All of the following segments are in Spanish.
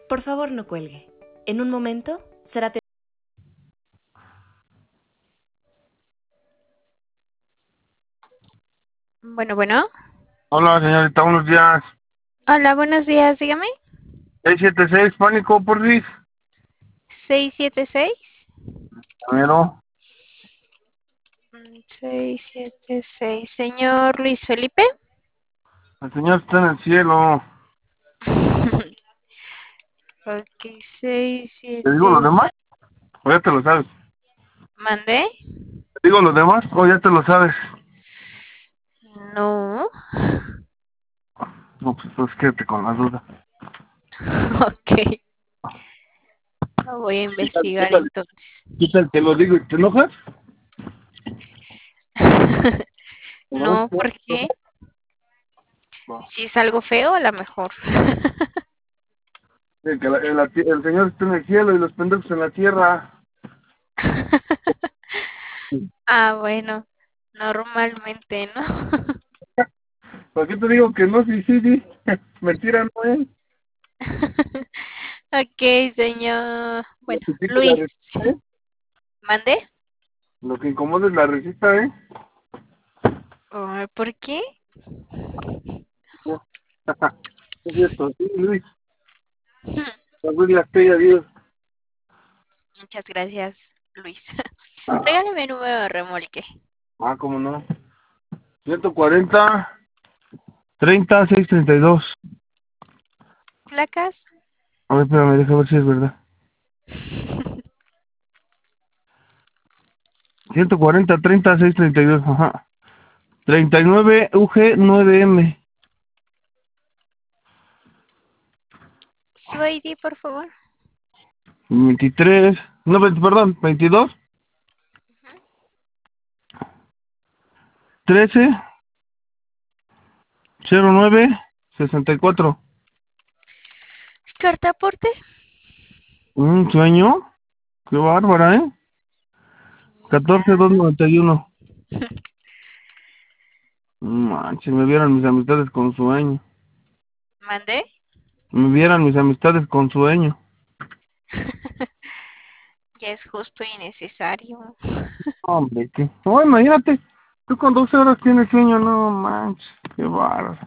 Por favor, no cuelgue. En un momento será... Bueno, bueno. Hola, señorita, buenos días. Hola, buenos días, dígame. 676, pánico, por si. 676. Primero, 676. Señor Luis Felipe. el señor está en el cielo. Ok, seis ¿Te digo los siete. demás? O ya te lo sabes. ¿Mandé? ¿Te digo los demás? O ya te lo sabes. No. No, pues quédate con la duda. Ok, lo voy a investigar Quítale, entonces. quítale, te lo digo y te enojas. No, No, ¿por qué? Si es algo feo, a lo mejor. que el señor está en el cielo y los pendejos en la tierra. Ah, bueno, normalmente, ¿no? ¿Por qué te digo que no? Sí, sí, sí. Mentira, no es. Ok, señor. Lo Bueno, que pica es la Luis. risita, ¿eh? ¿Mandé? Lo que incomoda es la risita, ¿eh? Oh, ¿por qué? No. Es cierto, sí, Luis. La Biblia estoy a Dios. Muchas gracias, Luis. Regálame el número de remolque. Ah, cómo no. 140, 30, 632. ¿Placas? A ver, espérame, deja ver si es verdad. 140, 30, 632. Ajá. 39 UG 9M. Su ID, por favor. 23. No, perdón, 22. 13. 09. 64. ¿Carta aporte? Un sueño. Qué bárbara, ¿eh? Mira. 14, 291. Manches, me vieran mis amistades con sueño. ¿Mandé? Me vieran mis amistades con sueño. Ya es justo y necesario. Hombre, qué. No, imagínate. Tú con 12 horas tienes sueño, no manches. Qué bárbaro.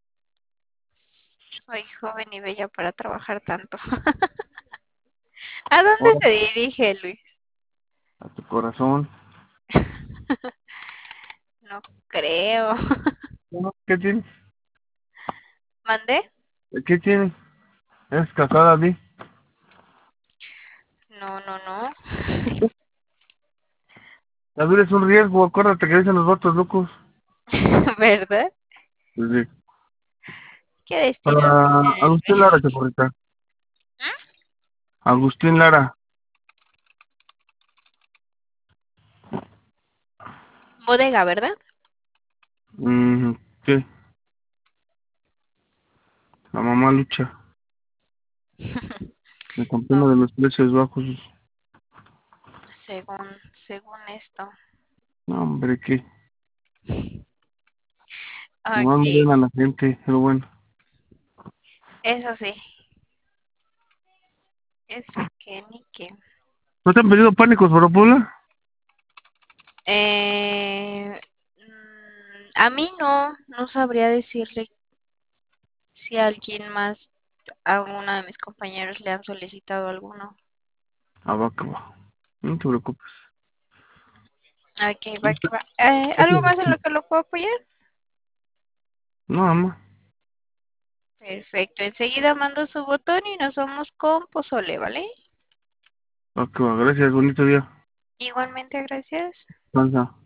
Soy joven y bella para trabajar tanto. ¿A dónde Ahora, se dirige, Luis? a tu corazón. No creo. No, ¿qué tienes? ¿Mandé? ¿Qué tienes? ¿Eres casada, Di? No, no, no. La vida es un riesgo, acuérdate que dicen los votos locos. ¿Verdad? Pues sí. ¿Qué destinos Para tiene el Agustín Lara, Luis? Chaporrita. Agustín Lara. Bodega, ¿verdad? ¿Qué? La mamá lucha. El No, campeón de los precios bajos. según esto. No, hombre, ¿qué? No Ok, me ven a la gente, pero bueno. eso sí. Eso que ni que. ¿No te han pedido pánicos para Puebla? A mí no sabría decirle si a alguien más, a alguno de mis compañeros le han solicitado alguno. Ah, va, que va. No te preocupes. Ok, va que va. ¿Algo más en lo que lo puedo apoyar? No, mamá. Perfecto, enseguida mando su botón y nos vamos con pozole, ¿vale? Va, que va. Gracias, bonito día. Igualmente, gracias. Panza.